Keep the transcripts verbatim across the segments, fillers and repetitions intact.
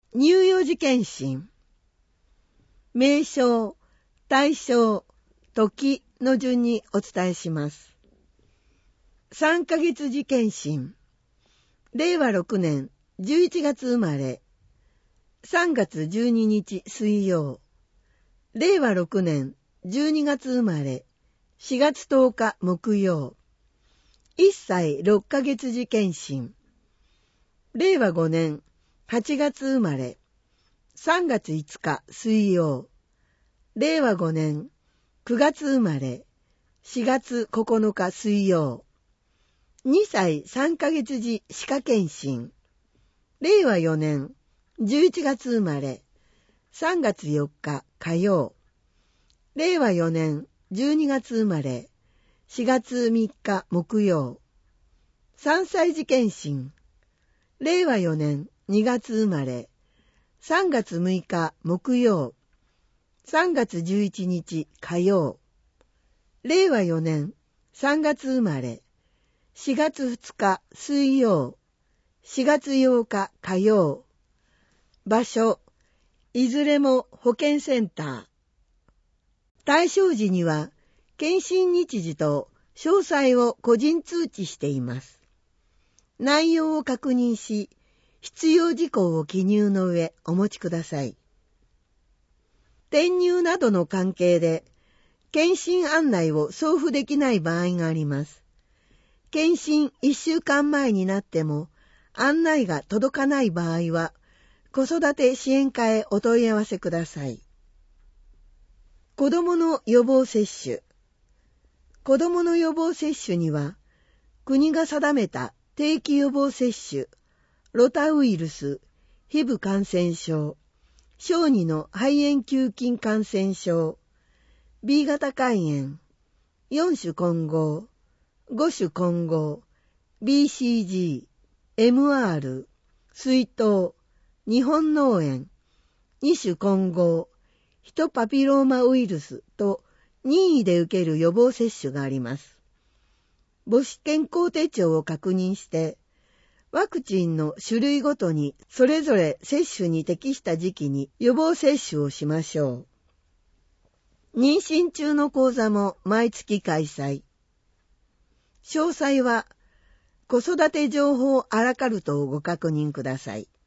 乳幼児健診。名称、対象、時の順にお伝えします。さんかげつ児健診。れいわろくねんじゅういちがつ生まれ。さんがつじゅうににち水曜。れいわろくねんじゅうにがつ生まれ。しがつとおか木曜。いっさいろっかげつ児健診。れいわごねんはちがつ生まれ。さんがついつか水曜。れいわごねんくがつ生まれ。しがつここのか水曜。にさいさんかげつ児歯科健診。れいわよねんじゅういちがつ生まれ。さんがつよっか火曜。れいわよねんじゅうにがつ生まれ。しがつみっか木曜。さんさい児健診。れいわよねんにがつ生まれ。さんがつむいか木曜。さんがつじゅういちにち火曜。れいわよねんさんがつ生まれ。しがつふつか水曜。しがつようか火曜。場所、いずれも保健センター。対象時には、検診日時と詳細を個人通知しています。内容を確認し、必要事項を記入の上お持ちください。転入などの関係で、検診案内を送付できない場合があります。検診いっしゅうかんまえになっても案内が届かない場合は、子育て支援課へお問い合わせください。子どもの予防接種。子どもの予防接種には、国が定めた定期予防接種、ロタウイルス、ヒブ感染症、小児の肺炎球菌感染症、ビー 型肝炎、よんしゅ混合、ごしゅ混合、ビーシージー、エムアール、水痘、日本脳炎、にしゅ混合、ヒトパピローマウイルスと任意で受ける予防接種があります。母子健康手帳を確認して、ワクチンの種類ごとにそれぞれ接種に適した時期に予防接種をしましょう。妊娠中の講座も毎月開催。詳細は子育て情報アラカルトをご確認ください。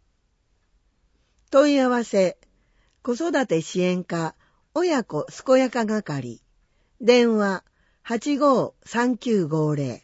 問い合わせ、子育て支援課親子健やか係、電話 はちごーさんきゅうごーぜろ